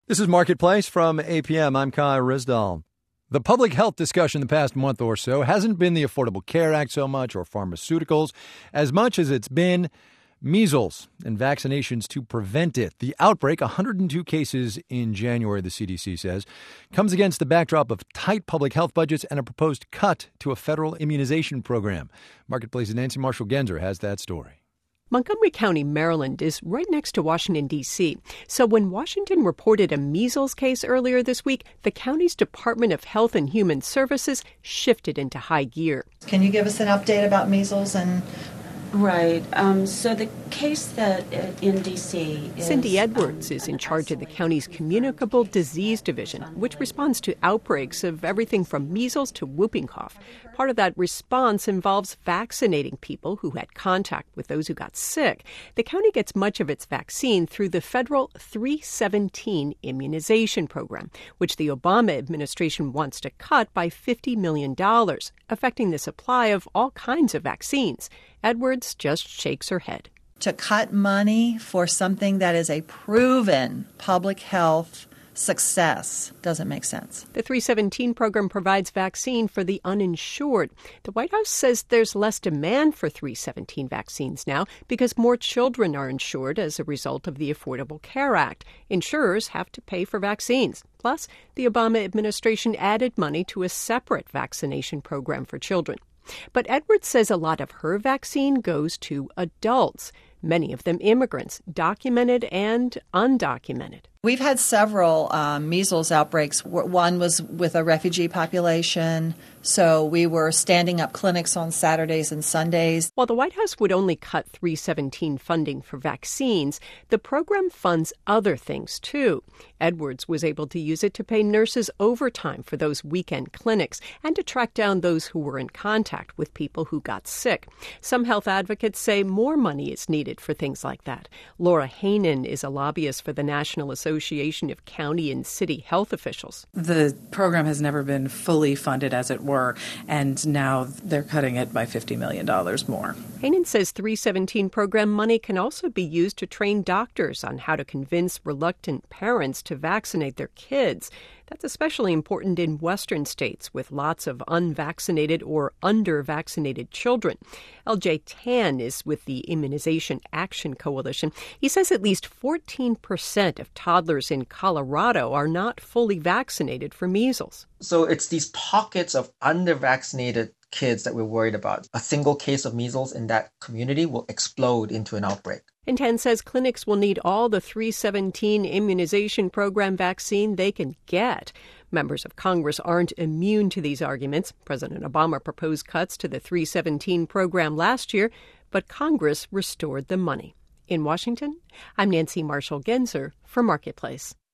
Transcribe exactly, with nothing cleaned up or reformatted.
This is Marketplace from A P M. I'm Kai Risdal. The public health discussion the past month or so hasn't been the Affordable Care Act so much or pharmaceuticals as much as it's been measles and vaccinations to prevent it. The outbreak, one hundred two cases in January, the C D C says, comes against the backdrop of tight public health budgets and a proposed cut to a federal immunization program. Marketplace's Nancy Marshall-Genzer has that story. Montgomery County, Maryland, is right next to Washington, D C. So when Washington reported a measles case earlier this week, the county's Department of Health and Human Services shifted into high gear. Can you give us an update about measles and... Right. Um, so the case that uh, in D C is... Cindy Edwards um, is in charge of the county's Communicable Disease Division, which responds to outbreaks of everything from measles to whooping cough. Part of that response involves vaccinating people who had contact with those who got sick. The county gets much of its vaccine through the federal three seventeen immunization program, which the Obama administration wants to cut by fifty million dollars, affecting the supply of all kinds of vaccines. Edwards just shakes her head. To cut money for something that is a proven public health success doesn't make sense. The three seventeen program provides vaccine for the uninsured. The White House says there's less demand for three seventeen vaccines now because more children are insured as a result of the Affordable Care Act. Insurers have to pay for vaccines. Plus, the Obama administration added money to a separate vaccination program for children. But Edwards says a lot of her vaccine goes to adults, many of them immigrants, documented and undocumented. We've had several um, measles outbreaks. One was with a refugee population, so we were standing up clinics on Saturdays and Sundays. While the White House would only cut three seventeen funding for vaccines, the program funds other things, too. Edwards was able to use it to pay nurses overtime for those weekend clinics and to track down those who were in contact with people who got sick. Some health advocates say more money is needed for things like that. Laura Hainan is a lobbyist for the National Association of County and City Health Officials. The program has never been fully funded, as it were, and now they're cutting it by fifty million dollars more. Hainan says three seventeen program money can also be used to train doctors on how to convince reluctant parents to vaccinate their kids. That's especially important in Western states with lots of unvaccinated or under-vaccinated children. L J Tan is with the Immunization Action Coalition. He says at least fourteen percent of toddlers in Colorado are not fully vaccinated for measles. So it's these pockets of under-vaccinated kids that we're worried about. A single case of measles in that community will explode into an outbreak. And Tan says clinics will need all the three seventeen immunization program vaccine they can get. Members of Congress aren't immune to these arguments. President Obama proposed cuts to the three seventeen program last year, but Congress restored the money. In Washington, I'm Nancy Marshall-Genzer for Marketplace.